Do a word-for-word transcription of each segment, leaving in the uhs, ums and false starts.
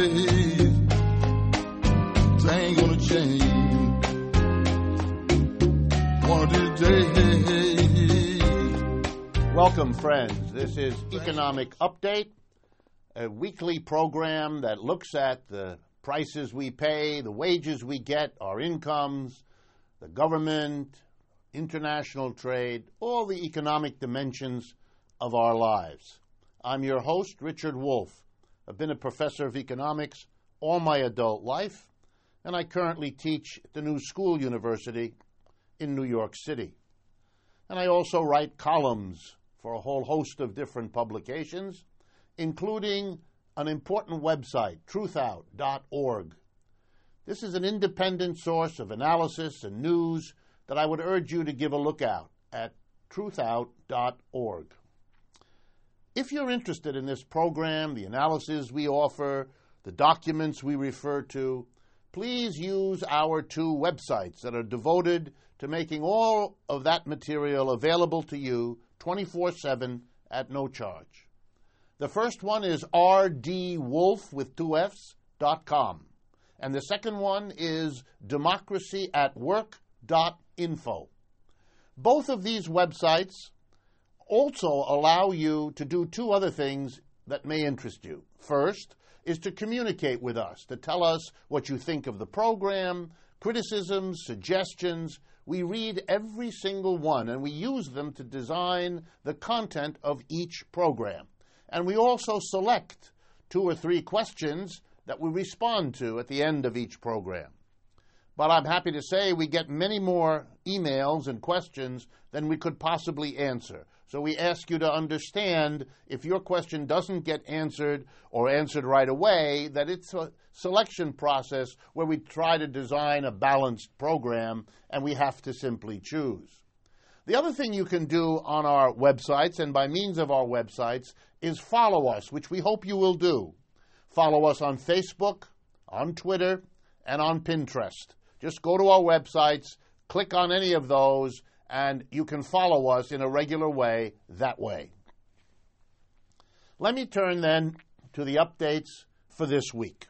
ways. Things ain't gonna change one of these days. Welcome, friends. This is Economic Update, a weekly program that looks at the prices we pay, the wages we get, our incomes, the government, international trade, all the economic dimensions of our lives. I'm your host, Richard Wolff. I've been a professor of economics all my adult life, and I currently teach at the New School University in New York City. And I also write columns for a whole host of different publications, including an important website, truth out dot org. This is an independent source of analysis and news that I would urge you to give a look out at truth out dot org. If you're interested in this program, the analysis we offer, the documents we refer to, please use our two websites that are devoted to making all of that material available to you twenty-four seven at no charge. The first one is r d wolff with two F's dot com, and the second one is democracy at work dot info. Both of these websites also allow you to do two other things that may interest you. First is to communicate with us, to tell us what you think of the program, criticisms, suggestions. We read every single one, and we use them to design the content of each program. And we also select two or three questions that we respond to at the end of each program. But I'm happy to say we get many more emails and questions than we could possibly answer. So we ask you to understand, if your question doesn't get answered or answered right away, that it's a selection process where we try to design a balanced program, and we have to simply choose. The other thing you can do on our websites and by means of our websites is follow us, which we hope you will do. Follow us on Facebook, on Twitter, and on Pinterest. Just go to our websites, click on any of those, and you can follow us in a regular way that way. Let me turn then to the updates for this week.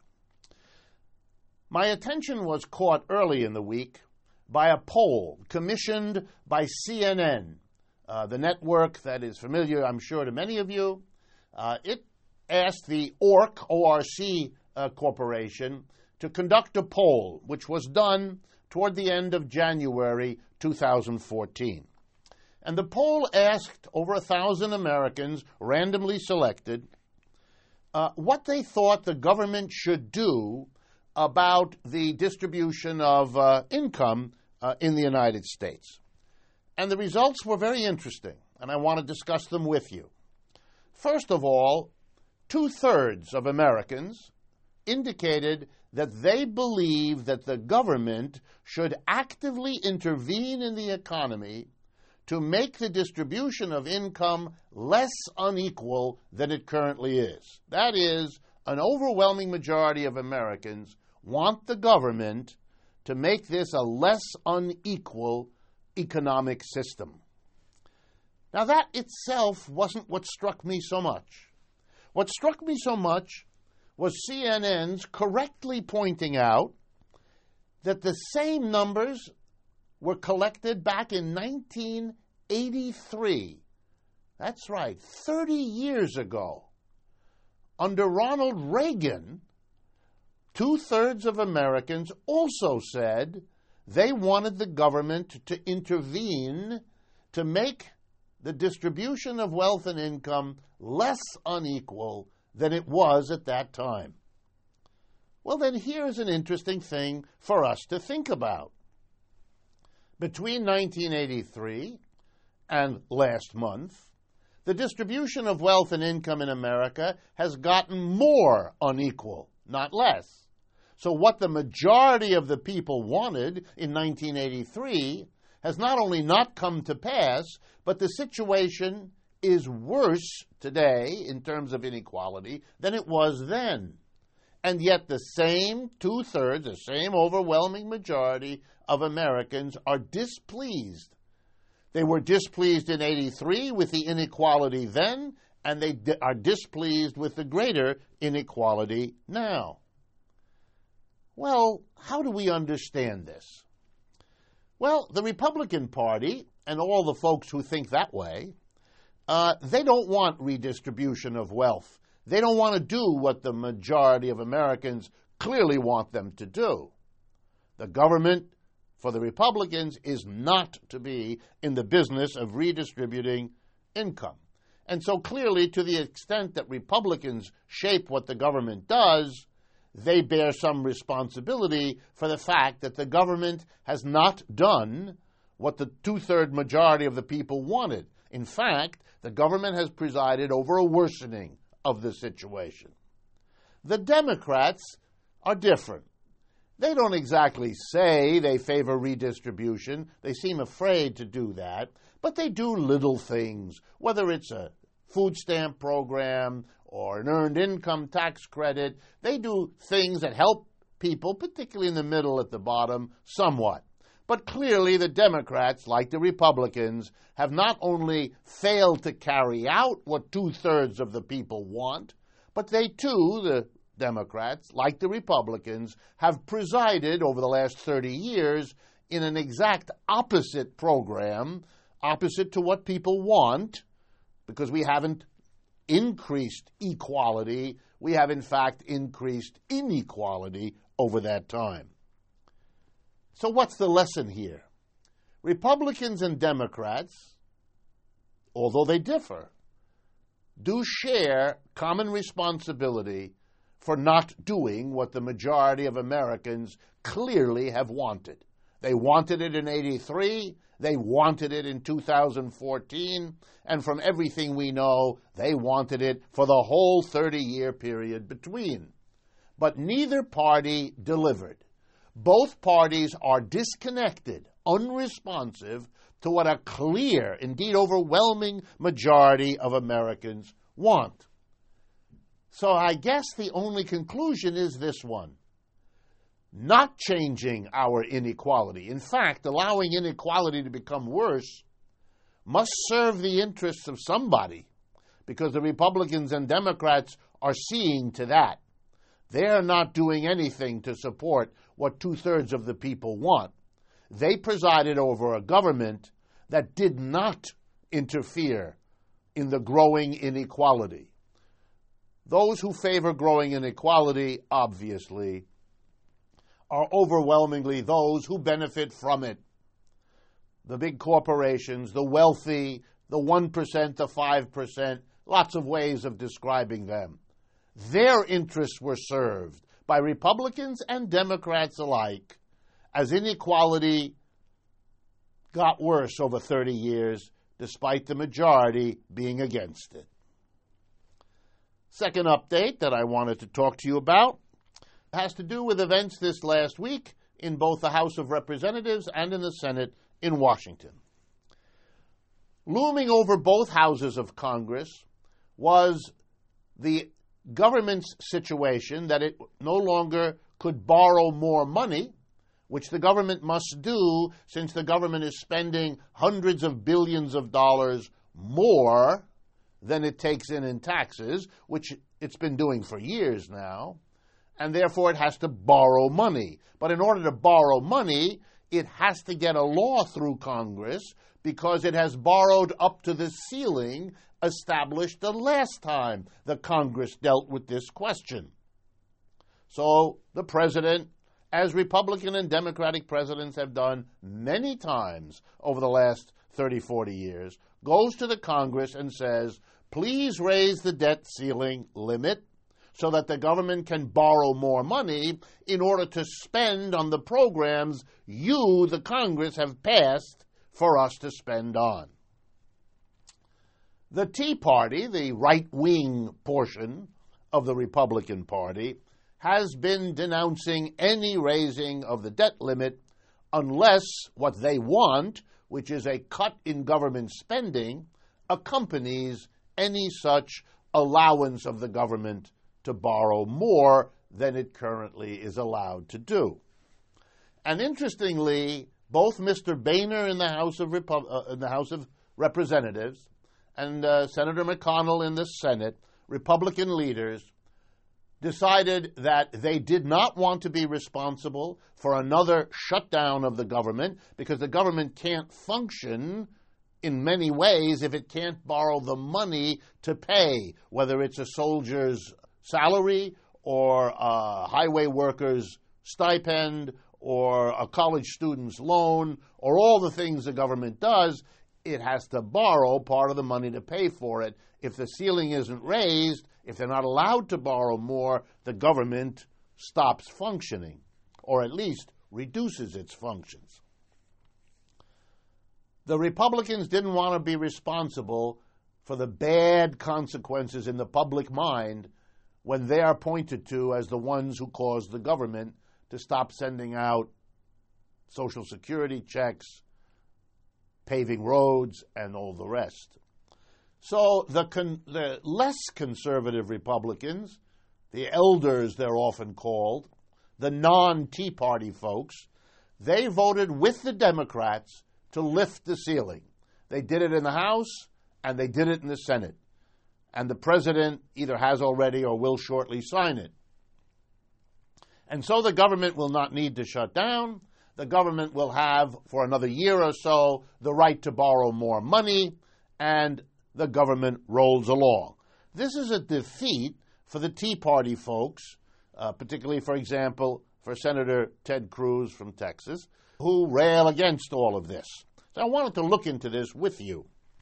My attention was caught early in the week by a poll commissioned by C N N, uh, the network that is familiar, I'm sure, to many of you. Uh, it asked the O R C, O R C uh, Corporation to conduct a poll, which was done toward the end of January two thousand fourteen. And the poll asked over a thousand Americans, randomly selected, uh, what they thought the government should do about the distribution of uh, income uh, in the United States. And the results were very interesting, and I want to discuss them with you. First of all, two-thirds of Americans indicated that they believe that the government should actively intervene in the economy to make the distribution of income less unequal than it currently is. That is, an overwhelming majority of Americans want the government to make this a less unequal economic system. Now, that itself wasn't what struck me so much. What struck me so much was C N N's correctly pointing out that the same numbers were collected back in nineteen eighty-three. That's right, thirty years ago. Under Ronald Reagan, two-thirds of Americans also said they wanted the government to intervene to make the distribution of wealth and income less unequal than it was at that time. Well, then here's an interesting thing for us to think about. Between nineteen eighty-three and last month, the distribution of wealth and income in America has gotten more unequal, not less. So what the majority of the people wanted in nineteen eighty-three has not only not come to pass, but the situation is worse today in terms of inequality than it was then. And yet the same two-thirds, the same overwhelming majority of Americans are displeased. They were displeased in eighty-three with the inequality then, and they di- are displeased with the greater inequality now. Well, how do we understand this? Well, the Republican Party and all the folks who think that way, uh, they don't want redistribution of wealth. They don't want to do what the majority of Americans clearly want them to do. The government, for the Republicans, is not to be in the business of redistributing income. And so clearly, to the extent that Republicans shape what the government does, they bear some responsibility for the fact that the government has not done what the two-third majority of the people wanted. In fact, the government has presided over a worsening of the situation. The Democrats are different. They don't exactly say they favor redistribution. They seem afraid to do that. But they do little things, whether it's a food stamp program or an earned income tax credit. They do things that help people, particularly in the middle at the bottom, somewhat. But clearly the Democrats, like the Republicans, have not only failed to carry out what two-thirds of the people want, but they too, the Democrats, like the Republicans, have presided over the last thirty years in an exact opposite program, opposite to what people want, because we haven't increased equality. We have, in fact, increased inequality over that time. So what's the lesson here? Republicans and Democrats, although they differ, do share common responsibility for not doing what the majority of Americans clearly have wanted. They wanted it in eighty-three, they wanted it in two thousand fourteen, and from everything we know, they wanted it for the whole thirty-year period between. But neither party delivered. Both parties are disconnected, unresponsive to what a clear, indeed overwhelming majority of Americans want. So I guess the only conclusion is this one. Not changing our inequality, in fact, allowing inequality to become worse, must serve the interests of somebody, because the Republicans and Democrats are seeing to that. They're not doing anything to support what two-thirds of the people want. They presided over a government that did not interfere in the growing inequality. Those who favor growing inequality, obviously, are overwhelmingly those who benefit from it. The big corporations, the wealthy, the one percent, the five percent, lots of ways of describing them. Their interests were served by Republicans and Democrats alike as inequality got worse over thirty years, despite the majority being against it. Second update that I wanted to talk to you about has to do with events this last week in both the House of Representatives and in the Senate in Washington. Looming over both houses of Congress was the government's situation that it no longer could borrow more money, which the government must do since the government is spending hundreds of billions of dollars more than it takes in in taxes, which it's been doing for years now, and therefore it has to borrow money. But in order to borrow money, it has to get a law through Congress because it has borrowed up to the ceiling established the last time the Congress dealt with this question. So the president, as Republican and Democratic presidents have done many times over the last thirty, forty years, goes to the Congress and says, please raise the debt ceiling limit so that the government can borrow more money in order to spend on the programs you, the Congress, have passed for us to spend on. The Tea Party, the right-wing portion of the Republican Party, has been denouncing any raising of the debt limit unless what they want, which is a cut in government spending, accompanies any such allowance of the government to borrow more than it currently is allowed to do. And interestingly, both Mister Boehner in the House of, Repu- uh, in the House of Representatives and uh, Senator McConnell in the Senate, Republican leaders, decided that they did not want to be responsible for another shutdown of the government because the government can't function in many ways if it can't borrow the money to pay, whether it's a soldier's salary or a highway worker's stipend or a college student's loan or all the things the government does. It has to borrow part of the money to pay for it. If the ceiling isn't raised, if they're not allowed to borrow more, the government stops functioning, or at least reduces its functions. The Republicans didn't want to be responsible for the bad consequences in the public mind when they are pointed to as the ones who caused the government to stop sending out Social Security checks, paving roads, and all the rest. So the, con- the less conservative Republicans, the elders they're often called, the non-Tea Party folks, they voted with the Democrats to lift the ceiling. They did it in the House, and they did it in the Senate. And the president either has already or will shortly sign it. And so the government will not need to shut down. The government will have, for another year or so, the right to borrow more money, and the government rolls along. This is a defeat for the Tea Party folks, uh, particularly, for example, for Senator Ted Cruz from Texas, who rail against all of this. So I wanted to look into this with you.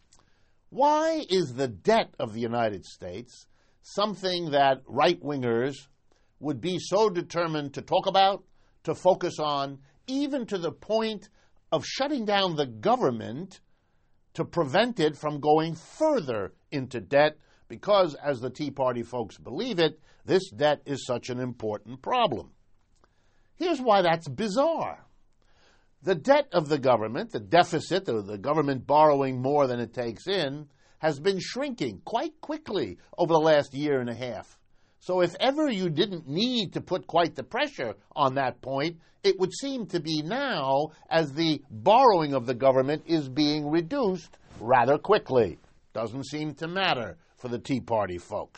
Why is the debt of the United States something that right-wingers would be so determined to talk about, to focus on, even to the point of shutting down the government to prevent it from going further into debt because, as the Tea Party folks believe it, this debt is such an important problem. Here's why that's bizarre. The debt of the government, the deficit, or the government borrowing more than it takes in, has been shrinking quite quickly over the last year and a half. So if ever you didn't need to put quite the pressure on that point, it would seem to be now as the borrowing of the government is being reduced rather quickly. Doesn't seem to matter for the Tea Party folks.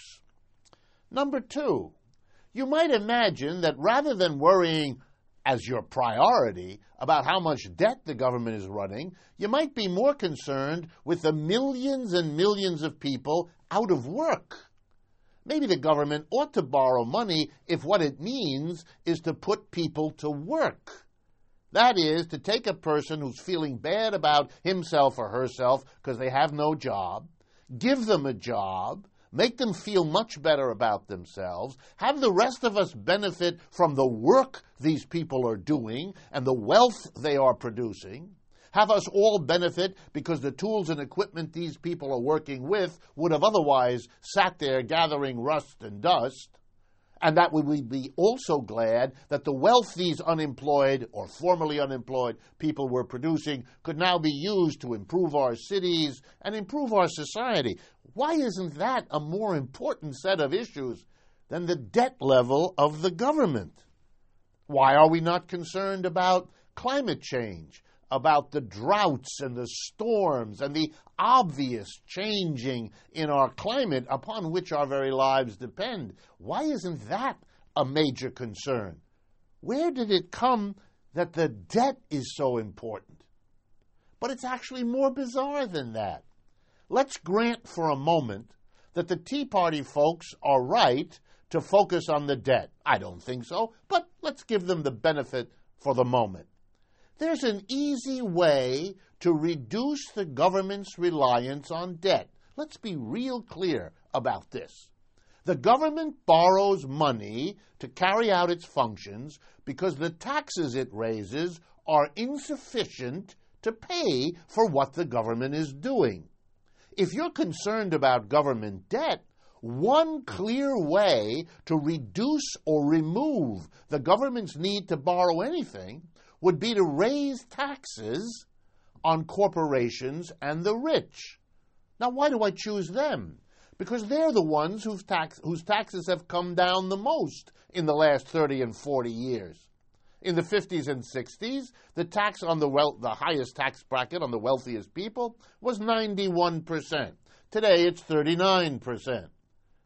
Number two, you might imagine that rather than worrying as your priority about how much debt the government is running, you might be more concerned with the millions and millions of people out of work. Maybe the government ought to borrow money if what it means is to put people to work. That is, to take a person who's feeling bad about himself or herself because they have no job, give them a job, make them feel much better about themselves, have the rest of us benefit from the work these people are doing and the wealth they are producing, have us all benefit because the tools and equipment these people are working with would have otherwise sat there gathering rust and dust, and that we would be also glad that the wealth these unemployed or formerly unemployed people were producing could now be used to improve our cities and improve our society. Why isn't that a more important set of issues than the debt level of the government? Why are we not concerned about climate change, about the droughts and the storms and the obvious changing in our climate upon which our very lives depend? Why isn't that a major concern? Where did it come that the debt is so important? But it's actually more bizarre than that. Let's grant for a moment that the Tea Party folks are right to focus on the debt. I don't think so, but let's give them the benefit for the moment. There's an easy way to reduce the government's reliance on debt. Let's be real clear about this. The government borrows money to carry out its functions because the taxes it raises are insufficient to pay for what the government is doing. If you're concerned about government debt, one clear way to reduce or remove the government's need to borrow anything would be to raise taxes on corporations and the rich. Now, why do I choose them? Because they're the ones whose, tax, whose taxes have come down the most in the last thirty and forty years. In the fifties and sixties, the tax on the wealth, the highest tax bracket on the wealthiest people was ninety-one percent. Today, it's thirty-nine percent.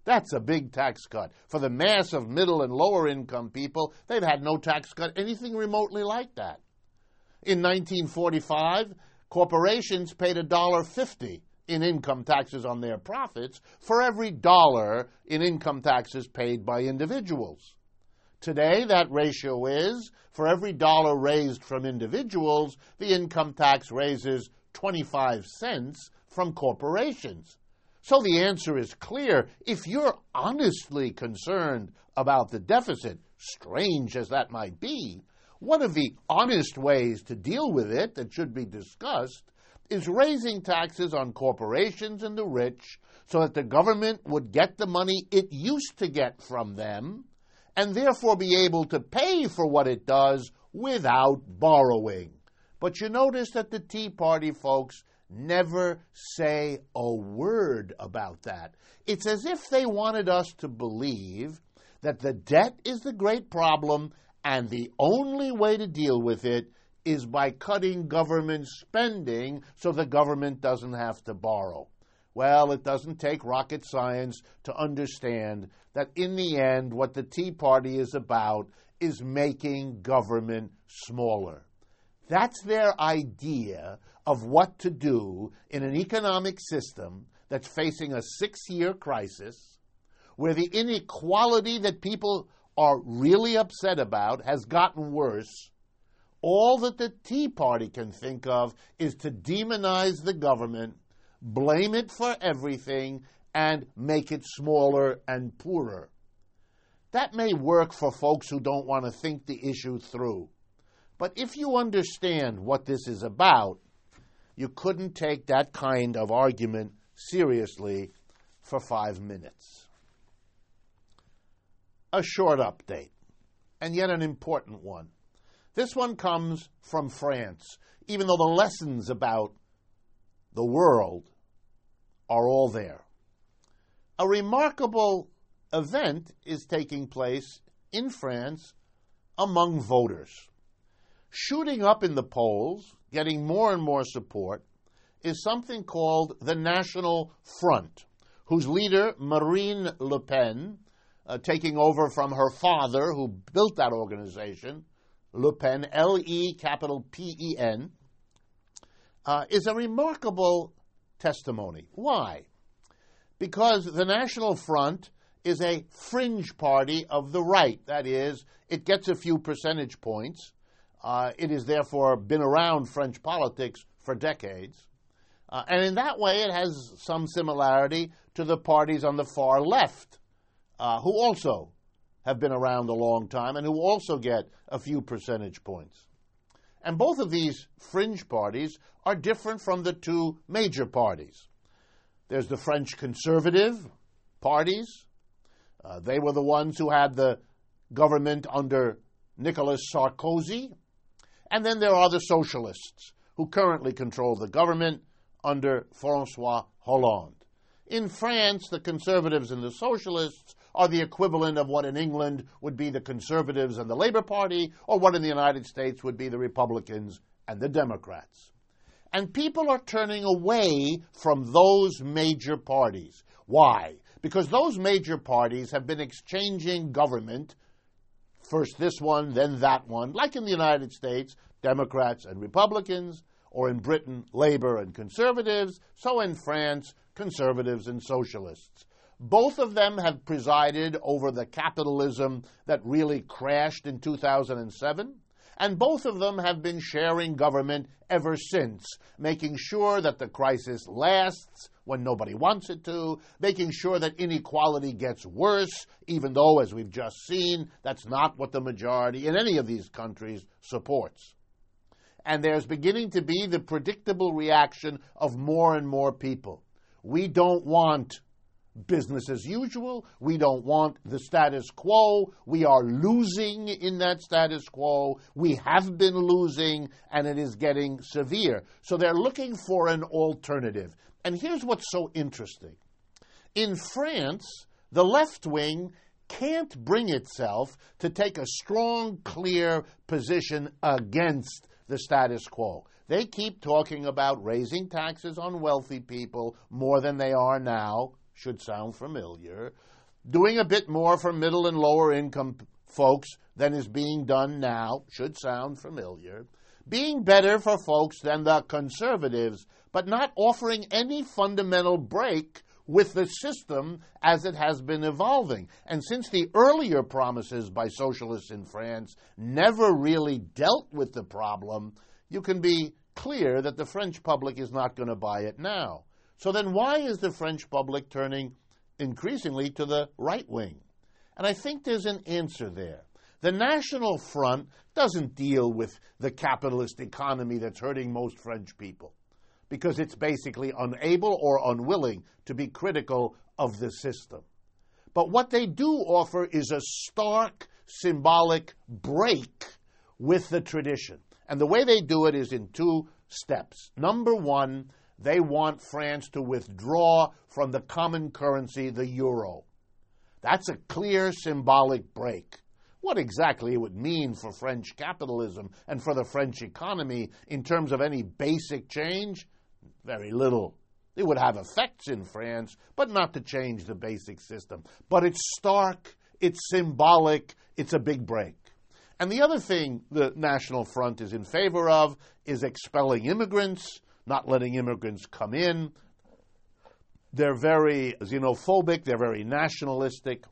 That's a big tax cut. For the mass of middle and lower income people, they've had no tax cut anything remotely like that. In nineteen forty-five, corporations paid one dollar fifty in income taxes on their profits for every dollar in income taxes paid by individuals. Today, that ratio is, for every dollar raised from individuals, the income tax raises twenty-five cents from corporations. So the answer is clear. If you're honestly concerned about the deficit, strange as that might be, one of the honest ways to deal with it that should be discussed is raising taxes on corporations and the rich so that the government would get the money it used to get from them and therefore be able to pay for what it does without borrowing. But you notice that the Tea Party folks never say a word about that. It's as if they wanted us to believe that the debt is the great problem and the only way to deal with it is by cutting government spending so the government doesn't have to borrow. Well, it doesn't take rocket science to understand that in the end what the Tea Party is about is making government smaller. That's their idea of what to do in an economic system that's facing a six-year crisis, where the inequality that people are really upset about has gotten worse. All that the Tea Party can think of is to demonize the government, blame it for everything, and make it smaller and poorer. That may work for folks who don't want to think the issue through. But if you understand what this is about, you couldn't take that kind of argument seriously for five minutes. A short update, and yet an important one. This one comes from France, even though the lessons about the world are all there. A remarkable event is taking place in France among voters. Shooting up in the polls, getting more and more support, is something called the National Front, whose leader, Marine Le Pen, uh, taking over from her father, who built that organization, Le Pen, L E capital P E N, uh, is a remarkable testimony. Why? Because the National Front is a fringe party of the right. That is, it gets a few percentage points. Uh, it has therefore been around French politics for decades. Uh, and in that way, it has some similarity to the parties on the far left, uh, who also have been around a long time and who also get a few percentage points. And both of these fringe parties are different from the two major parties. There's the French conservative parties. Uh, they were the ones who had the government under Nicolas Sarkozy. And then there are the socialists, who currently control the government under François Hollande. In France, the conservatives and the socialists are the equivalent of what in England would be the conservatives and the Labour Party, or what in the United States would be the Republicans and the Democrats. And people are turning away from those major parties. Why? Because those major parties have been exchanging government, first this one, then that one, like in the United States, Democrats and Republicans, or in Britain, Labour and Conservatives, so in France, Conservatives and Socialists. Both of them have presided over the capitalism that really crashed in two thousand seven, and both of them have been sharing government ever since, making sure that the crisis lasts when nobody wants it to, making sure that inequality gets worse, even though, as we've just seen, that's not what the majority in any of these countries supports. And there's beginning to be the predictable reaction of more and more people. We don't want business as usual. We don't want the status quo. We are losing in that status quo. We have been losing, and it is getting severe. So they're looking for an alternative. And here's what's so interesting. In France, the left wing can't bring itself to take a strong, clear position against the status quo. They keep talking about raising taxes on wealthy people more than they are now. should sound familiar. Doing a bit more for middle and lower income folks than is being done now should sound familiar. Being better for folks than the conservatives, but not offering any fundamental break with the system as it has been evolving. And since the earlier promises by socialists in France never really dealt with the problem, you can be clear that the French public is not going to buy it now. So then why is the French public turning increasingly to the right wing? And I think there's an answer there. The National Front doesn't deal with the capitalist economy that's hurting most French people, because it's basically unable or unwilling to be critical of the system. But what they do offer is a stark, symbolic break with the tradition. And the way they do it is in two steps. Number one, they want France to withdraw from the common currency, the euro. That's a clear symbolic break. What exactly it would mean for French capitalism and for the French economy in terms of any basic change? Very little. It would have effects in France, but not to change the basic system. But it's stark, it's symbolic, it's a big break. And the other thing the National Front is in favor of is expelling immigrants, not letting immigrants come in. They're very xenophobic, they're very nationalistic.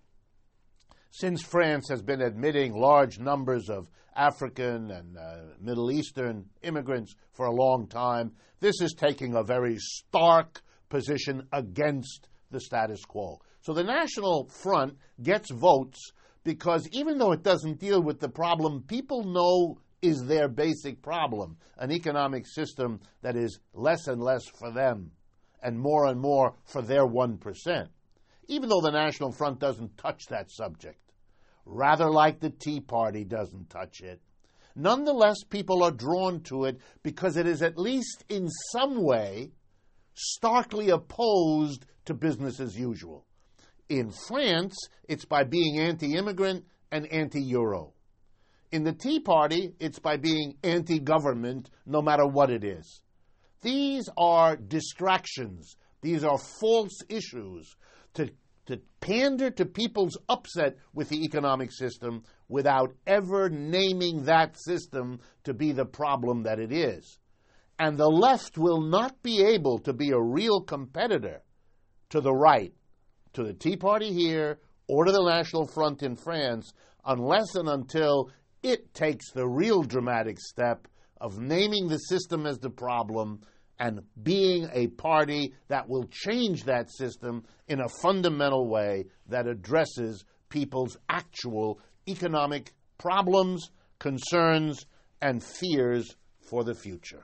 Since France has been admitting large numbers of African and uh, Middle Eastern immigrants for a long time, this is taking a very stark position against the status quo. So the National Front gets votes because even though it doesn't deal with the problem people know is their basic problem, an economic system that is less and less for them and more and more for their one percent, even though the National Front doesn't touch that subject, rather like the Tea Party doesn't touch it. Nonetheless, people are drawn to it because it is at least in some way starkly opposed to business as usual. In France, it's by being anti-immigrant and anti-euro. In the Tea Party, it's by being anti-government, no matter what it is. These are distractions. These are false issues to, to pander to people's upset with the economic system without ever naming that system to be the problem that it is. And the left will not be able to be a real competitor to the right, to the Tea Party here, or to the National Front in France, unless and until it takes the real dramatic step of naming the system as the problem and being a party that will change that system in a fundamental way that addresses people's actual economic problems, concerns, and fears for the future.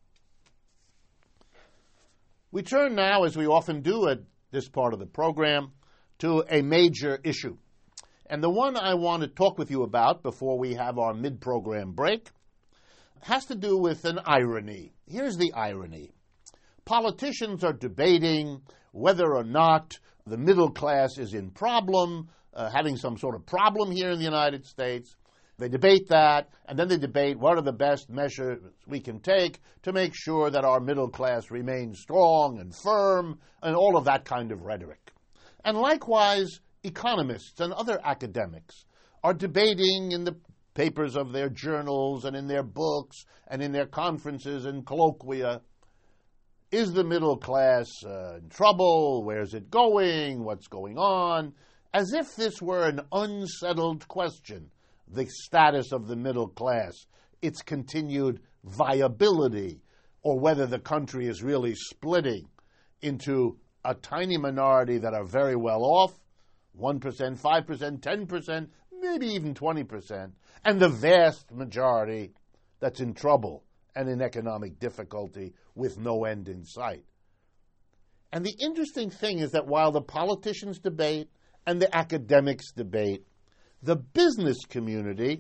We turn now, as we often do at this part of the program, to a major issue. And the one I want to talk with you about before we have our mid-program break has to do with an irony. Here's the irony. Politicians are debating whether or not the middle class is in problem, uh, having some sort of problem here in the United States. They debate that, and then they debate what are the best measures we can take to make sure that our middle class remains strong and firm, and all of that kind of rhetoric. And likewise, economists and other academics are debating in the papers of their journals and in their books and in their conferences and colloquia, is the middle class uh, in trouble? Where's it going? What's going on? As if this were an unsettled question, the status of the middle class, its continued viability, or whether the country is really splitting into a tiny minority that are very well off, one percent, five percent, ten percent, maybe even twenty percent, and the vast majority that's in trouble and in economic difficulty with no end in sight. And the interesting thing is that while the politicians debate and the academics debate, the business community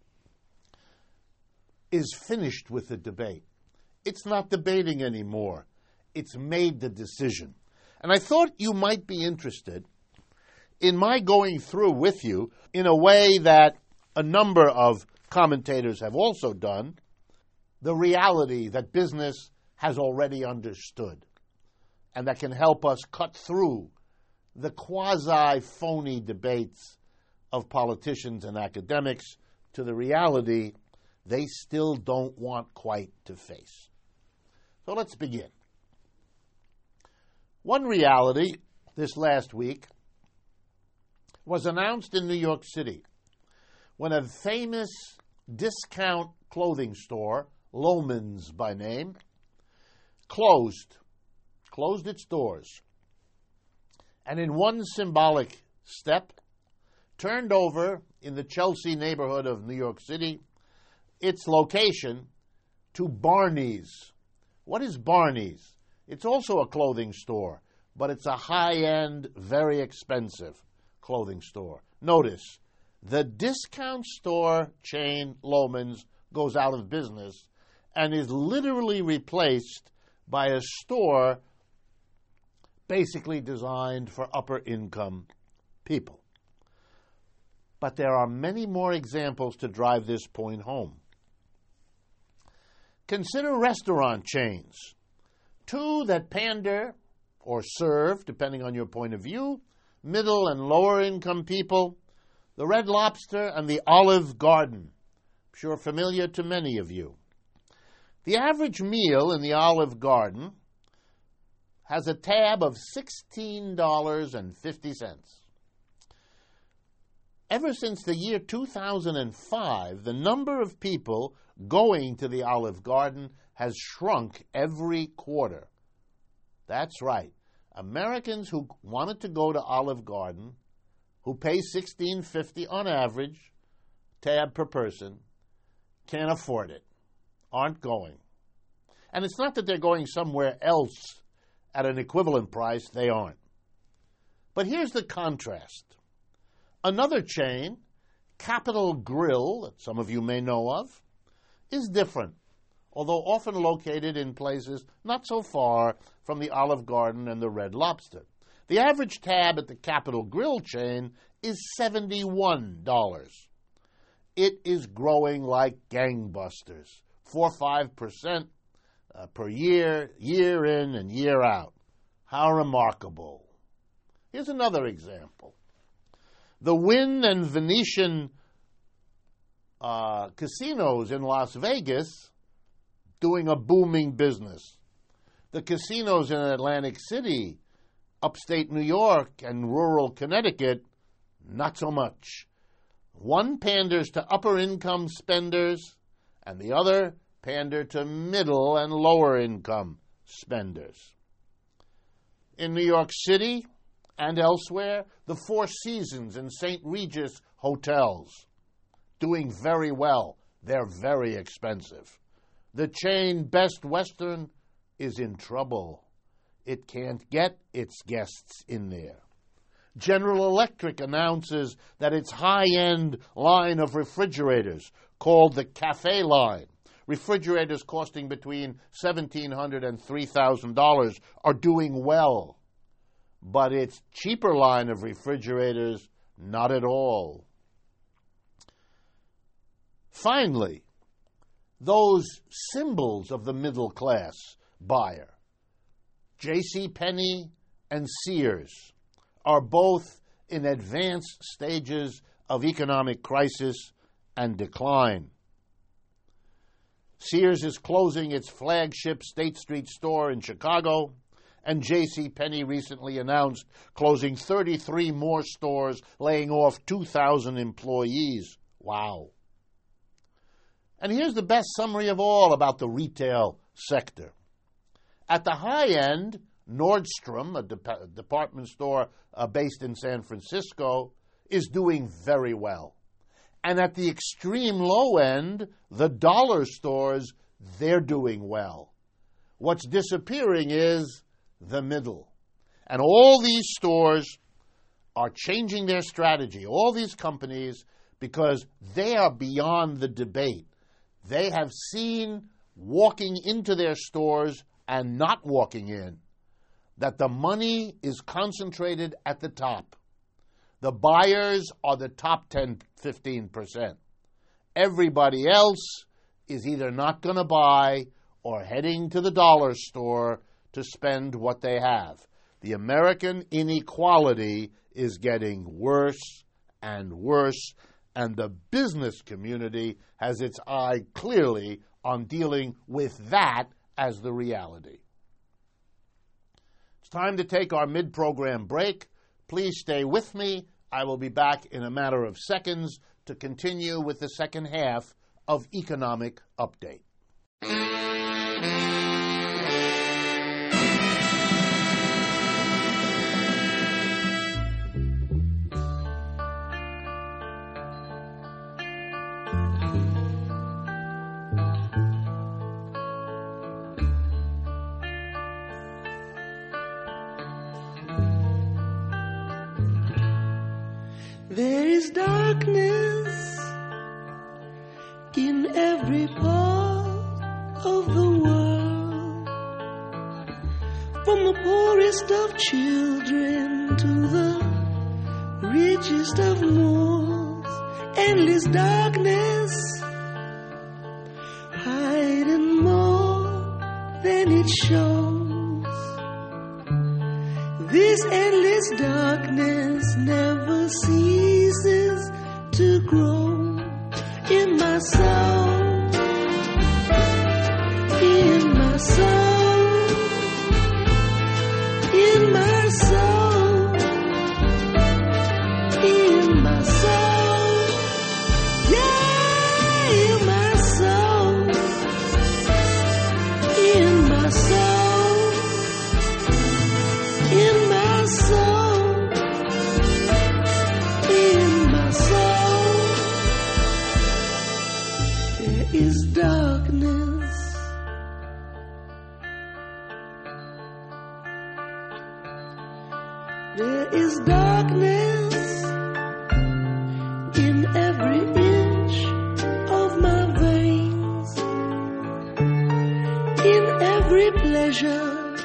is finished with the debate. It's not debating anymore. It's made the decision. And I thought you might be interested in my going through with you in a way that a number of commentators have also done, the reality that business has already understood and that can help us cut through the quasi-phony debates of politicians and academics to the reality they still don't want quite to face. So let's begin. One reality this last week was announced in New York City when a famous discount clothing store, Loehmann's by name, closed, closed its doors, and in one symbolic step, turned over in the Chelsea neighborhood of New York City its location to Barney's. What is Barney's? It's also a clothing store, but it's a high-end, very expensive clothing store. Notice, the discount store chain Loehmann's goes out of business and is literally replaced by a store basically designed for upper-income people. But there are many more examples to drive this point home. Consider restaurant chains, two that pander or serve, depending on your point of view, middle and lower income people, the Red Lobster and the Olive Garden. I'm sure familiar to many of you. The average meal in the Olive Garden has a tab of sixteen dollars and fifty cents. Ever since the year two thousand five, the number of people going to the Olive Garden has shrunk every quarter. That's right. Americans who wanted to go to Olive Garden, who pay sixteen fifty on average, tab per person, can't afford it, aren't going. And it's not that they're going somewhere else at an equivalent price, they aren't. But here's the contrast. Another chain, Capital Grille, that some of you may know of, is different, although often located in places not so far from the Olive Garden and the Red Lobster. The average tab at the Capital Grille chain is seventy-one dollars. It is growing like gangbusters, four or five percent uh, per year, year in and year out. How remarkable. Here's another example. The Wynn and Venetian uh, casinos in Las Vegas doing a booming business. The casinos in Atlantic City, upstate New York, and rural Connecticut, not so much. One panders to upper-income spenders, and the other pander to middle and lower-income spenders. In New York City and elsewhere, the Four Seasons and Saint Regis hotels doing very well. They're very expensive. The chain Best Western is in trouble. It can't get its guests in there. General Electric announces that its high-end line of refrigerators, called the Cafe line, refrigerators costing between seventeen hundred dollars and three thousand dollars, are doing well. But its cheaper line of refrigerators, not at all. Finally, those symbols of the middle class buyer, J C Penney and Sears, are both in advanced stages of economic crisis and decline. Sears is closing its flagship State Street store in Chicago, and J C Penney recently announced closing thirty-three more stores, laying off two thousand employees. Wow. And here's the best summary of all about the retail sector. At the high end, Nordstrom, a de- department store uh, based in San Francisco, is doing very well. And at the extreme low end, the dollar stores, they're doing well. What's disappearing is the middle. And all these stores are changing their strategy, all these companies, because they are beyond the debate. They have seen, walking into their stores and not walking in, that the money is concentrated at the top. The buyers are the top ten, fifteen percent. Everybody else is either not going to buy or heading to the dollar store to spend what they have. The American inequality is getting worse and worse, and the business community has its eye clearly on dealing with that as the reality. It's time to take our mid-program break. Please stay with me. I will be back in a matter of seconds to continue with the second half of Economic Update. There is darkness in every part of the world, from the poorest of children to the richest of moors. Endless darkness, hiding more than it shows. This endless darkness never ceases to grow in my soul, in my soul, in my soul, in my soul, yeah, in my soul, in my soul, in my soul, in my soul, there is darkness. There is darkness in every inch of my veins, in every pleasure,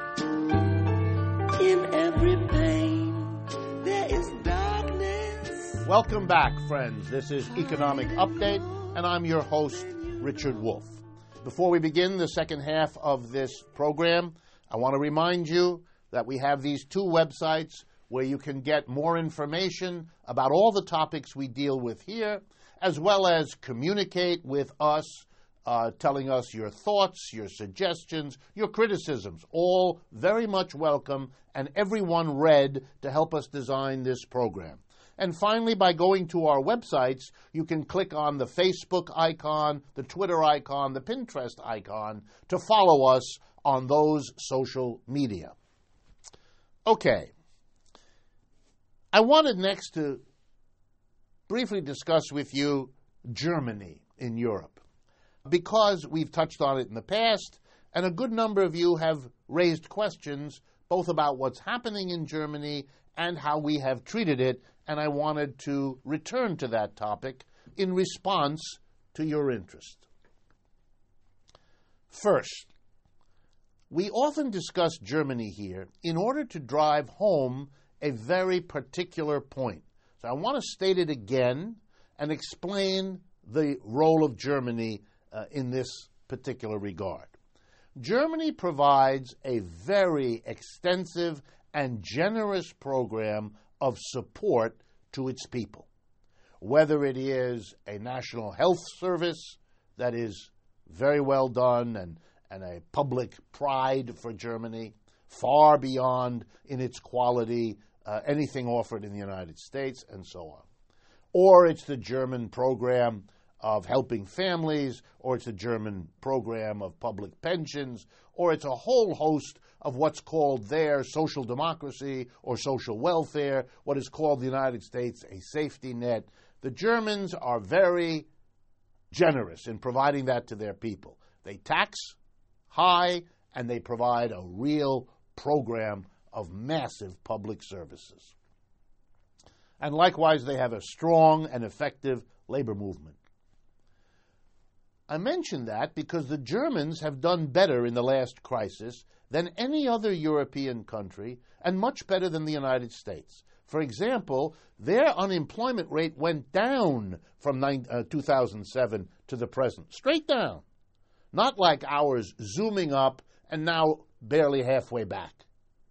in every pain. There is darkness. Welcome back, friends. This is Economic Update, and I'm your host, Richard Wolff. Before we begin the second half of this program, I want to remind you that we have these two websites where you can get more information about all the topics we deal with here, as well as communicate with us, uh, telling us your thoughts, your suggestions, your criticisms. All very much welcome, and everyone read to help us design this program. And finally, by going to our websites, you can click on the Facebook icon, the Twitter icon, the Pinterest icon to follow us on those social media. Okay. I wanted next to briefly discuss with you Germany in Europe, because we've touched on it in the past, and a good number of you have raised questions both about what's happening in Germany and how we have treated it, and I wanted to return to that topic in response to your interest. First, we often discuss Germany here in order to drive home a very particular point. So I want to state it again and explain the role of Germany uh, in this particular regard. Germany provides a very extensive and generous program of support to its people, whether it is a national health service that is very well done and, and a public pride for Germany, far beyond in its quality uh, anything offered in the United States, and so on. Or it's the German program of helping families, or it's a German program of public pensions, or it's a whole host of what's called there social democracy or social welfare, what is called the United States a safety net. The Germans are very generous in providing that to their people. They tax high, and they provide a real program of massive public services. And likewise, they have a strong and effective labor movement. I mention that because the Germans have done better in the last crisis than any other European country, and much better than the United States. For example, their unemployment rate went down from two thousand seven to the present, straight down. Not like ours zooming up and now barely halfway back.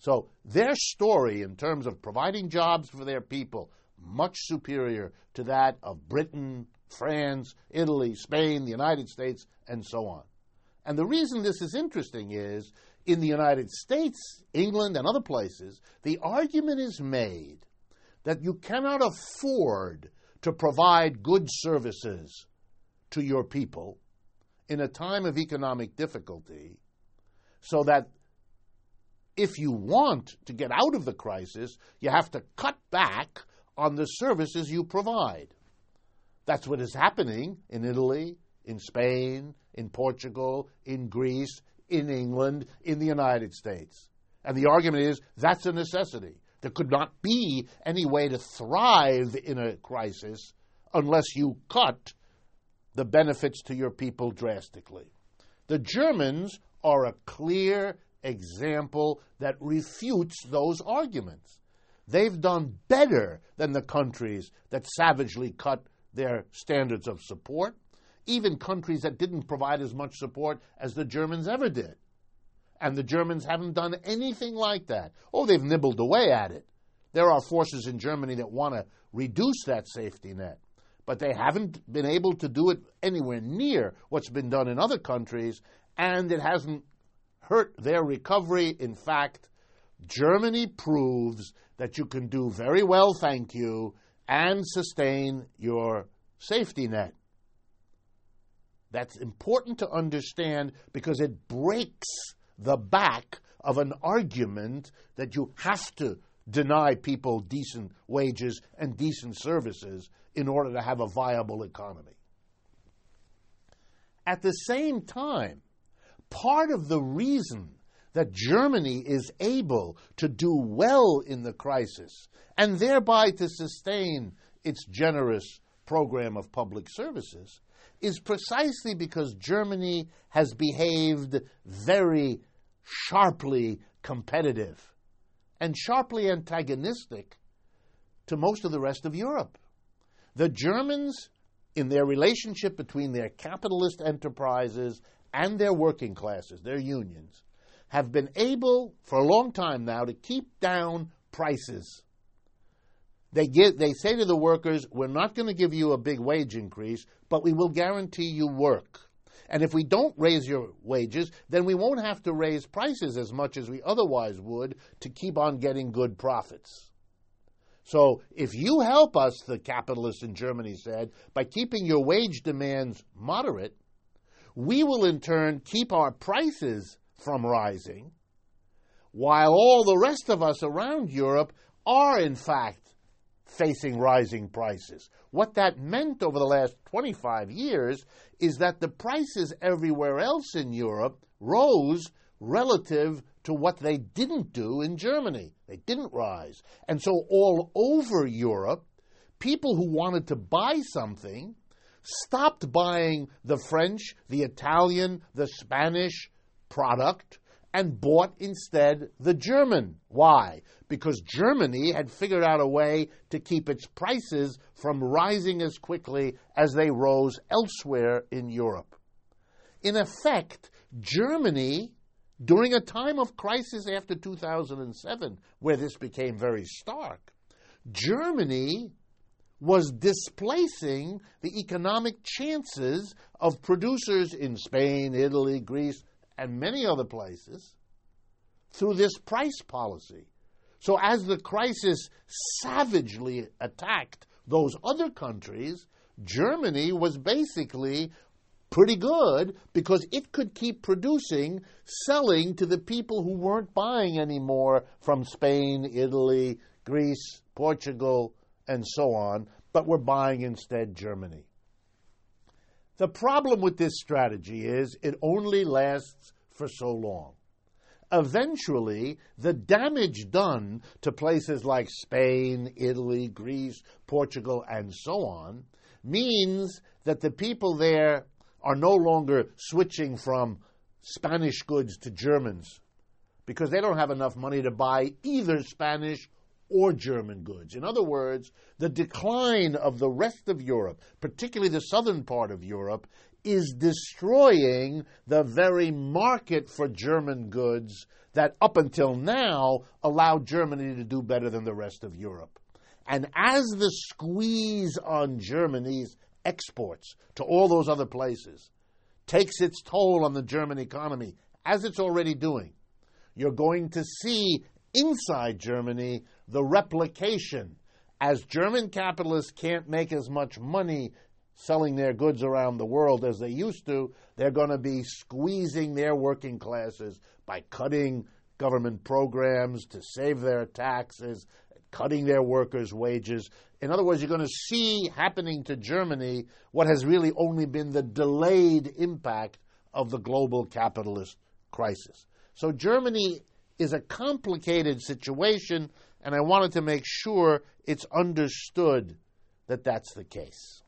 So their story in terms of providing jobs for their people, much superior to that of Britain, France, Italy, Spain, the United States, and so on. And the reason this is interesting is, in the United States, England, and other places, the argument is made that you cannot afford to provide good services to your people in a time of economic difficulty, so that if you want to get out of the crisis, you have to cut back on the services you provide. That's what is happening in Italy, in Spain, in Portugal, in Greece, in England, in the United States. And the argument is that's a necessity. There could not be any way to thrive in a crisis unless you cut the benefits to your people drastically. The Germans are a clear example that refutes those arguments. They've done better than the countries that savagely cut their standards of support, even countries that didn't provide as much support as the Germans ever did. And the Germans haven't done anything like that. Oh, they've nibbled away at it. There are forces in Germany that want to reduce that safety net, but they haven't been able to do it anywhere near what's been done in other countries, and it hasn't hurt their recovery. In fact, Germany proves that you can do very well, thank you, and sustain your safety net. That's important to understand because it breaks the back of an argument that you have to deny people decent wages and decent services in order to have a viable economy. At the same time, part of the reason that Germany is able to do well in the crisis and thereby to sustain its generous program of public services is precisely because Germany has behaved very sharply competitive and sharply antagonistic to most of the rest of Europe. The Germans, in their relationship between their capitalist enterprises and their working classes, their unions, have been able for a long time now to keep down prices. They give, they say to the workers, we're not going to give you a big wage increase, but we will guarantee you work. And if we don't raise your wages, then we won't have to raise prices as much as we otherwise would to keep on getting good profits. So if you help us, the capitalists in Germany said, by keeping your wage demands moderate, we will in turn keep our prices from rising, while all the rest of us around Europe are in fact facing rising prices. What that meant over the last twenty-five years is that the prices everywhere else in Europe rose relative to what they didn't do in Germany. They didn't rise. And so all over Europe, people who wanted to buy something stopped buying the French, the Italian, the Spanish product and bought instead the German. Why? Because Germany had figured out a way to keep its prices from rising as quickly as they rose elsewhere in Europe. In effect, Germany, during a time of crisis after two thousand seven, where this became very stark, Germany was displacing the economic chances of producers in Spain, Italy, Greece, and many other places through this price policy. So as the crisis savagely attacked those other countries, Germany was basically pretty good because it could keep producing, selling to the people who weren't buying anymore from Spain, Italy, Greece, Portugal, and so on, but were buying instead Germany. The problem with this strategy is it only lasts for so long. Eventually, the damage done to places like Spain, Italy, Greece, Portugal, and so on means that the people there are no longer switching from Spanish goods to Germans because they don't have enough money to buy either Spanish or German goods. In other words, the decline of the rest of Europe, particularly the southern part of Europe, is destroying the very market for German goods that up until now allowed Germany to do better than the rest of Europe. And as the squeeze on Germany's exports to all those other places takes its toll on the German economy, as it's already doing, you're going to see inside Germany the replication. As German capitalists can't make as much money selling their goods around the world as they used to, they're going to be squeezing their working classes by cutting government programs to save their taxes, cutting their workers' wages. In other words, you're going to see happening to Germany what has really only been the delayed impact of the global capitalist crisis. So Germany is a complicated situation, and I wanted to make sure it's understood that that's the case.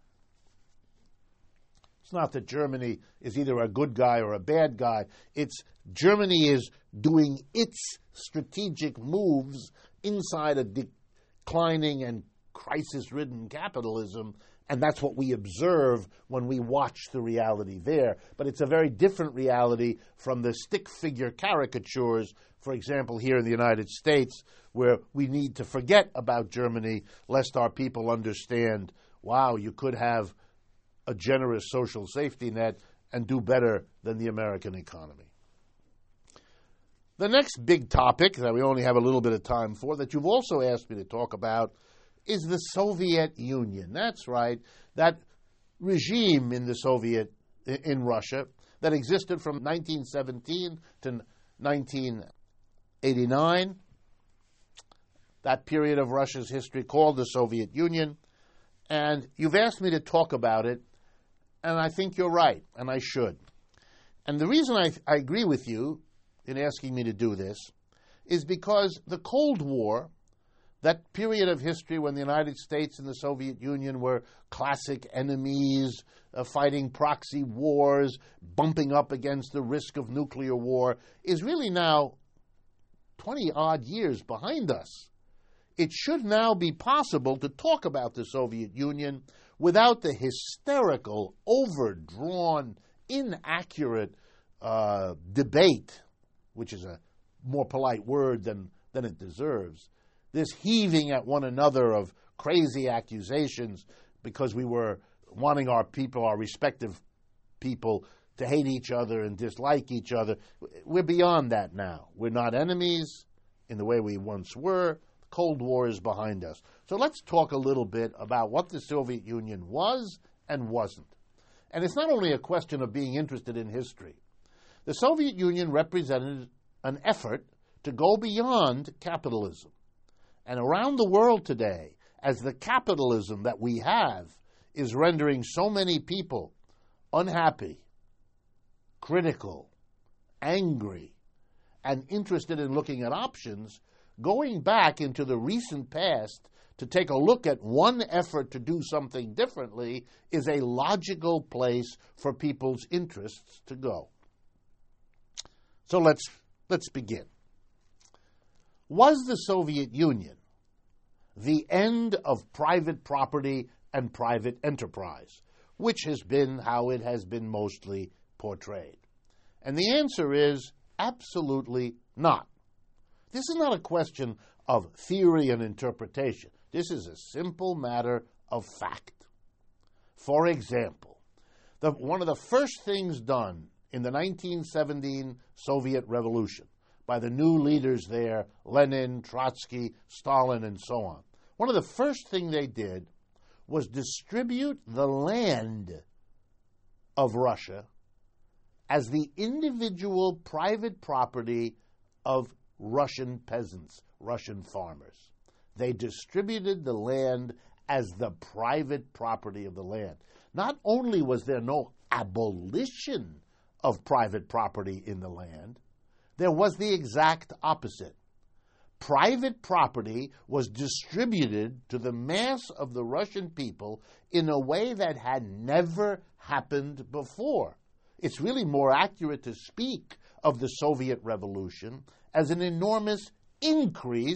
It's not that Germany is either a good guy or a bad guy. It's Germany is doing its strategic moves inside a declining and crisis-ridden capitalism, and that's what we observe when we watch the reality there. But it's a very different reality from the stick figure caricatures, for example, here in the United States, where we need to forget about Germany lest our people understand, wow, you could have a generous social safety net and do better than the American economy. The next big topic that we only have a little bit of time for, that you've also asked me to talk about, is the Soviet Union. That's right, that regime in the Soviet, in Russia, that existed from nineteen seventeen to nineteen eighty-nine, that period of Russia's history called the Soviet Union. And you've asked me to talk about it, and I think you're right, and I should. And the reason I, I agree with you in asking me to do this is because the Cold War, that period of history when the United States and the Soviet Union were classic enemies, uh, fighting proxy wars, bumping up against the risk of nuclear war, is really now twenty-odd years behind us. It should now be possible to talk about the Soviet Union without the hysterical, overdrawn, inaccurate uh, debate, which is a more polite word than, than it deserves, this heaving at one another of crazy accusations because we were wanting our people, our respective people, to hate each other and dislike each other. We're beyond that now. We're not enemies in the way we once were. The Cold War is behind us. So let's talk a little bit about what the Soviet Union was and wasn't. And it's not only a question of being interested in history. The Soviet Union represented an effort to go beyond capitalism. And around the world today, as the capitalism that we have is rendering so many people unhappy, critical, angry, and interested in looking at options, going back into the recent past to take a look at one effort to do something differently is a logical place for people's interests to go. So let's let's begin. Was the Soviet Union the end of private property and private enterprise, which has been how it has been mostly portrayed? And the answer is absolutely not. This is not a question of theory and interpretation. This is a simple matter of fact. For example, the, one of the first things done in the nineteen seventeen Soviet Revolution by the new leaders there, Lenin, Trotsky, Stalin, and so on, one of the first things they did was distribute the land of Russia as the individual private property of Russian peasants, Russian farmers. They distributed the land as the private property of the land. Not only was there no abolition of private property in the land, there was the exact opposite. Private property was distributed to the mass of the Russian people in a way that had never happened before. It's really more accurate to speak of the Soviet Revolution as an enormous increase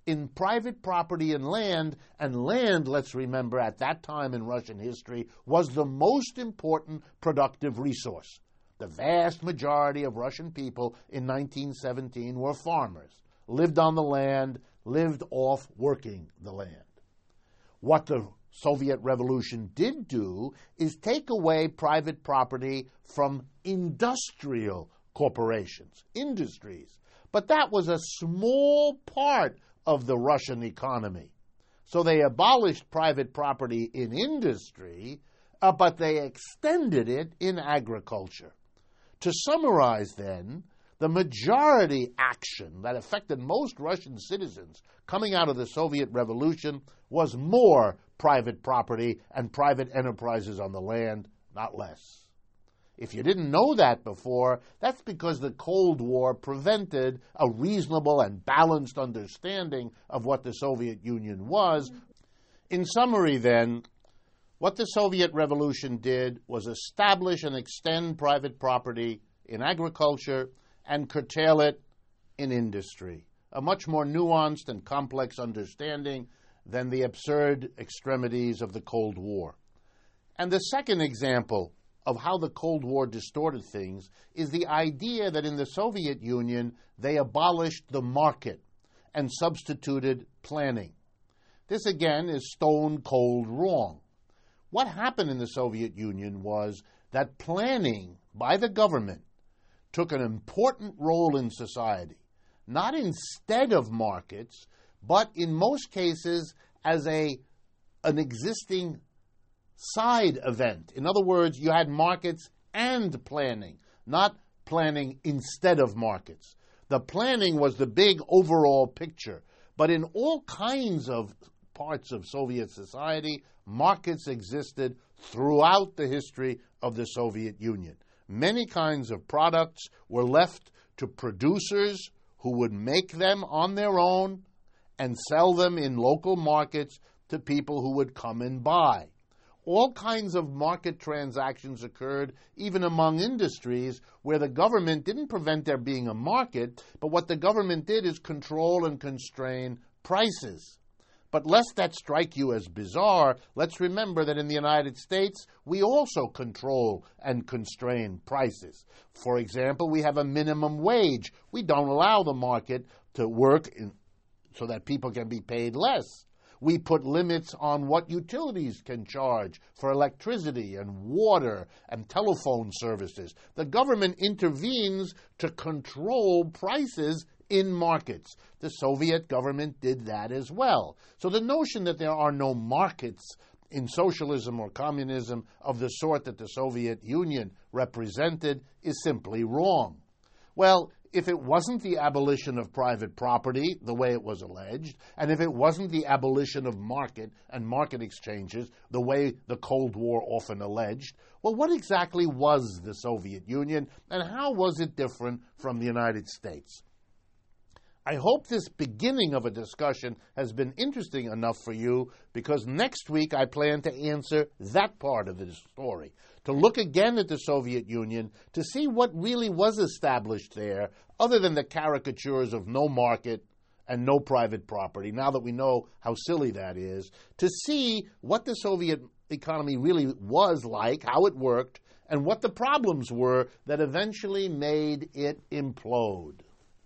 in private property and land, and land, let's remember, at that time in Russian history, was the most important productive resource. The vast majority of Russian people in nineteen seventeen were farmers, lived on the land, lived off working the land. What the Soviet Revolution did do is take away private property from industrial corporations, industries. But that was a small part of the Russian economy. So they abolished private property in industry, uh, but they extended it in agriculture. To summarize then, the majority action that affected most Russian citizens coming out of the Soviet Revolution was more private property and private enterprises on the land, not less. If you didn't know that before, that's because the Cold War prevented a reasonable and balanced understanding of what the Soviet Union was. In summary, then, what the Soviet Revolution did was establish and extend private property in agriculture and curtail it in industry, a much more nuanced and complex understanding than the absurd extremities of the Cold War. And the second example of how the Cold War distorted things is the idea that in the Soviet Union they abolished the market and substituted planning. This again is stone cold wrong. What happened in the Soviet Union was that planning by the government took an important role in society, not instead of markets, but in most cases as a an existing side event. In other words, you had markets and planning, not planning instead of markets. The planning was the big overall picture, but in all kinds of parts of Soviet society, markets existed throughout the history of the Soviet Union. Many kinds of products were left to producers who would make them on their own and sell them in local markets to people who would come and buy. All kinds of market transactions occurred even among industries where the government didn't prevent there being a market, but what the government did is control and constrain prices. But lest that strike you as bizarre, let's remember that in the United States, we also control and constrain prices. For example, we have a minimum wage. We don't allow the market to work in, so that people can be paid less. We put limits on what utilities can charge for electricity and water and telephone services. The government intervenes to control prices in markets. The Soviet government did that as well. So the notion that there are no markets in socialism or communism of the sort that the Soviet Union represented is simply wrong. Well, if it wasn't the abolition of private property, the way it was alleged, and if it wasn't the abolition of market and market exchanges, the way the Cold War often alleged, well, what exactly was the Soviet Union, and how was it different from the United States? I hope this beginning of a discussion has been interesting enough for you, because next week I plan to answer that part of the story, to look again at the Soviet Union, to see what really was established there, other than the caricatures of no market and no private property, now that we know how silly that is, to see what the Soviet economy really was like, how it worked, and what the problems were that eventually made it implode.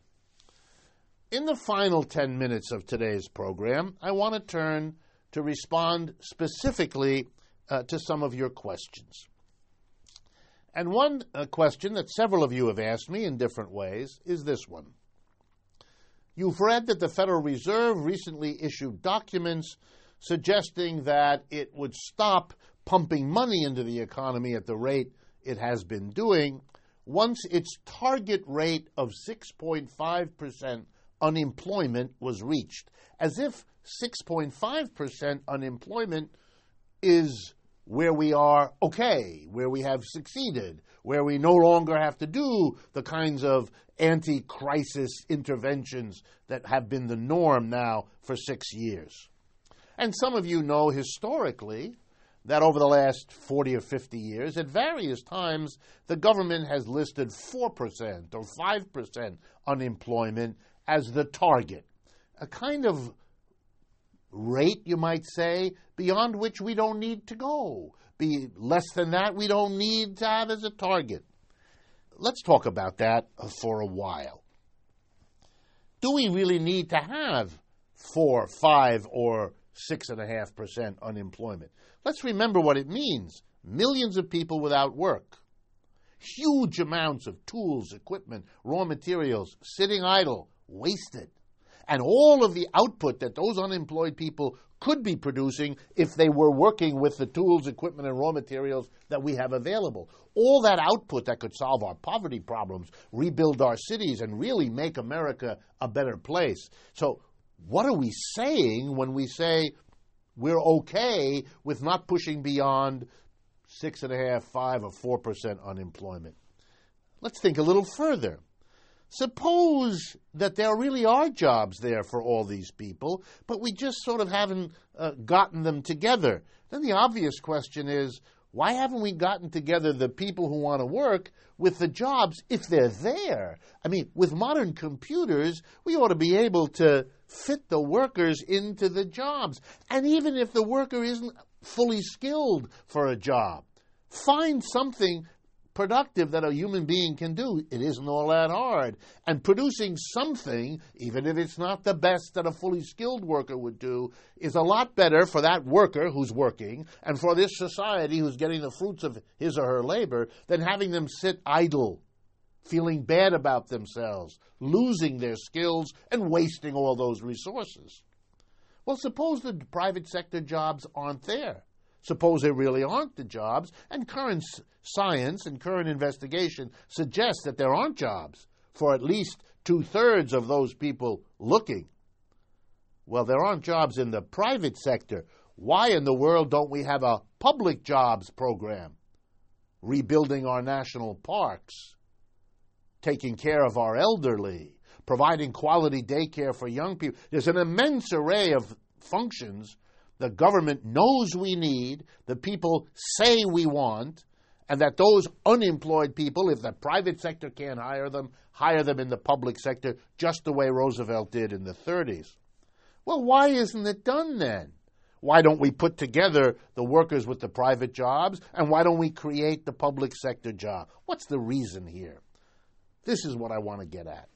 In the final ten minutes of today's program, I want to turn to respond specifically uh, to some of your questions. And one uh, question that several of you have asked me in different ways is this one. You've read that the Federal Reserve recently issued documents suggesting that it would stop pumping money into the economy at the rate it has been doing once its target rate of six point five percent unemployment was reached, as if six point five percent unemployment is where we are okay, where we have succeeded, where we no longer have to do the kinds of anti-crisis interventions that have been the norm now for six years. And some of you know historically that over the last forty or fifty years, at various times, the government has listed four percent or five percent unemployment as the target. a kind of rate, you might say, beyond which we don't need to go. Be less than that, we don't need to have as a target. Let's talk about that for a while. Do we really need to have four, five, or six and a half percent unemployment? Let's remember what it means. Millions of people without work. Huge amounts of tools, equipment, raw materials sitting idle, wasted. And all of the output that those unemployed people could be producing if they were working with the tools, equipment, and raw materials that we have available. All that output that could solve our poverty problems, rebuild our cities, and really make America a better place. So what are we saying when we say we're okay with not pushing beyond six and a half, five, or four percent unemployment? Let's think a little further. Suppose that there really are jobs there for all these people, but we just sort of haven't uh, gotten them together. Then the obvious question is, why haven't we gotten together the people who want to work with the jobs if they're there? I mean, with modern computers, we ought to be able to fit the workers into the jobs. And even if the worker isn't fully skilled for a job, find something productive that a human being can do. It isn't all that hard. And producing something, even if it's not the best that a fully skilled worker would do, is a lot better for that worker who's working and for this society who's getting the fruits of his or her labor than having them sit idle, feeling bad about themselves, losing their skills, and wasting all those resources. Well, suppose the private sector jobs aren't there. Suppose there really aren't the jobs, and current science and current investigation suggests that there aren't jobs for at least two-thirds of those people looking. Well, there aren't jobs in the private sector. Why in the world don't we have a public jobs program? Rebuilding our national parks, taking care of our elderly, providing quality daycare for young people. There's an immense array of functions the government knows we need, the people say we want, and that those unemployed people, if the private sector can't hire them, hire them in the public sector, just the way Roosevelt did in the thirties. Well, why isn't it done then? Why don't we put together the workers with the private jobs, and why don't we create the public sector job? What's the reason here? This is what I want to get at.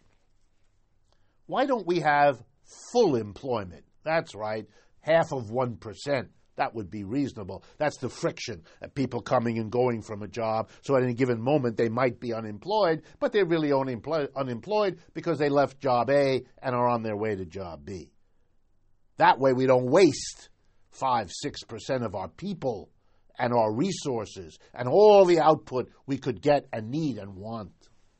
Why don't we have full employment? That's right. Half of one percent. That would be reasonable. That's the friction of people coming and going from a job. So at any given moment, they might be unemployed, but they're really only employ- unemployed because they left job A and are on their way to job B. That way, we don't waste five, six percent of our people and our resources and all the output we could get and need and want.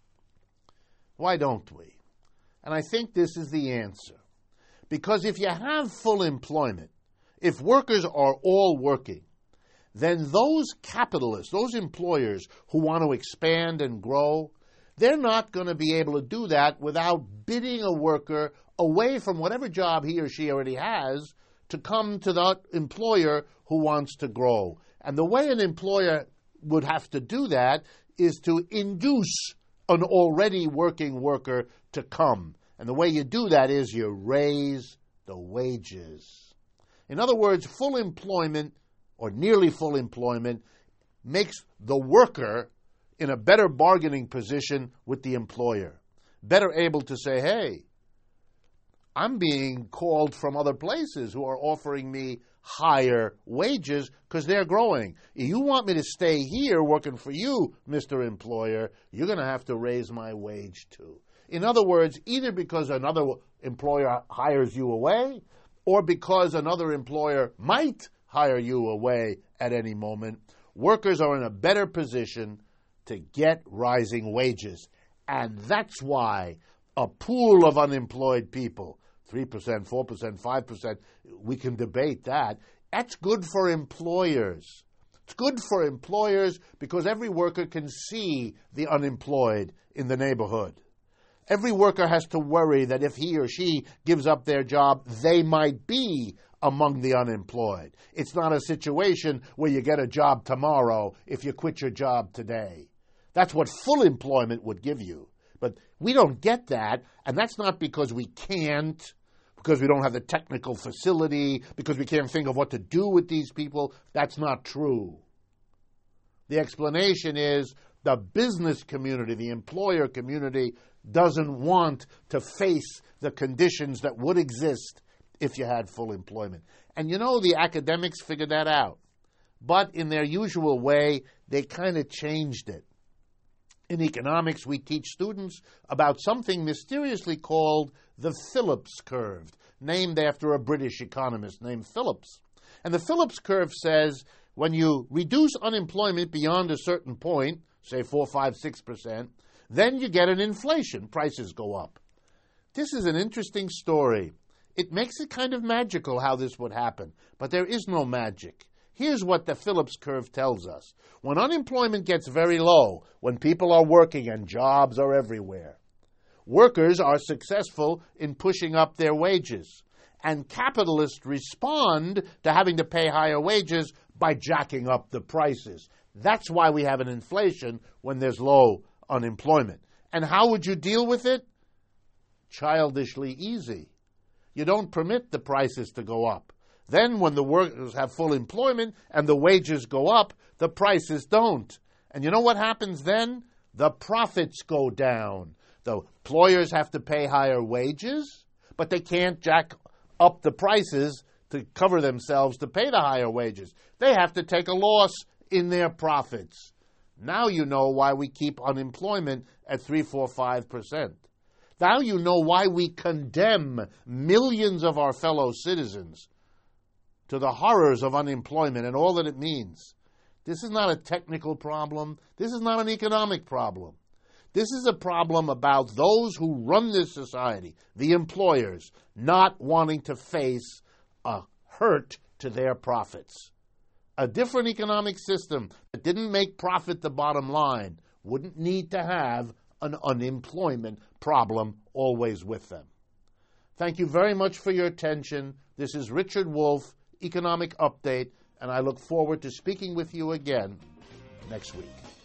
Why don't we? And I think this is the answer. Because if you have full employment, if workers are all working, then those capitalists, those employers who want to expand and grow, they're not going to be able to do that without bidding a worker away from whatever job he or she already has to come to that employer who wants to grow. And the way an employer would have to do that is to induce an already working worker to come. And the way you do that is you raise the wages. In other words, full employment or nearly full employment makes the worker in a better bargaining position with the employer. Better able to say, hey, I'm being called from other places who are offering me higher wages because they're growing. If you want me to stay here working for you, Mister Employer, you're going to have to raise my wage too. In other words, either because another employer hires you away or because another employer might hire you away at any moment, workers are in a better position to get rising wages. And that's why a pool of unemployed people, three percent, four percent, five percent, we can debate that, that's good for employers. It's good for employers because every worker can see the unemployed in the neighborhood. Every worker has to worry that if he or she gives up their job, they might be among the unemployed. It's not a situation where you get a job tomorrow if you quit your job today. That's what full employment would give you. But we don't get that, and that's not because we can't, because we don't have the technical facility, because we can't think of what to do with these people. That's not true. The explanation is the business community, the employer community, doesn't want to face the conditions that would exist if you had full employment. And you know, the academics figured that out. But in their usual way, they kind of changed it. In economics, we teach students about something mysteriously called the Phillips curve, named after a British economist named Phillips. And the Phillips curve says when you reduce unemployment beyond a certain point, say four, five, six percent, then you get an inflation. Prices go up. This is an interesting story. It makes it kind of magical how this would happen, but there is no magic. Here's what the Phillips curve tells us. When unemployment gets very low, when people are working and jobs are everywhere, workers are successful in pushing up their wages, and capitalists respond to having to pay higher wages by jacking up the prices. That's why we have an inflation when there's low unemployment. And how would you deal with it? Childishly easy. You don't permit the prices to go up. Then when the workers have full employment and the wages go up, the prices don't. And you know what happens then? The profits go down. The employers have to pay higher wages, but they can't jack up the prices to cover themselves to pay the higher wages. They have to take a loss in their profits. Now you know why we keep unemployment at three, four, five percent. Now you know why we condemn millions of our fellow citizens to the horrors of unemployment and all that it means. This is not a technical problem. This is not an economic problem. This is a problem about those who run this society, the employers, not wanting to face a hurt to their profits. A different economic system that didn't make profit the bottom line wouldn't need to have an unemployment problem always with them. Thank you very much for your attention. This is Richard Wolff, Economic Update, and I look forward to speaking with you again next week.